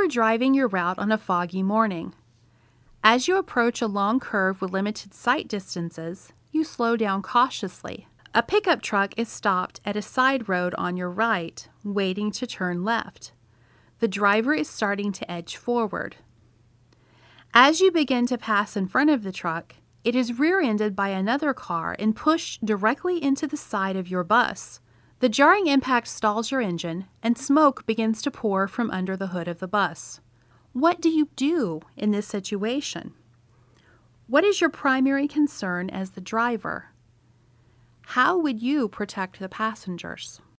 are driving your route on a foggy morning. As you approach a long curve with limited sight distances, you slow down cautiously. A pickup truck is stopped at a side road on your right, waiting to turn left. The driver is starting to edge forward. As you begin to pass in front of the truck, it is rear-ended by another car and pushed directly into the side of your bus. The jarring impact stalls your engine, and smoke begins to pour from under the hood of the bus. What do you do in this situation? What is your primary concern as the driver? How would you protect the passengers?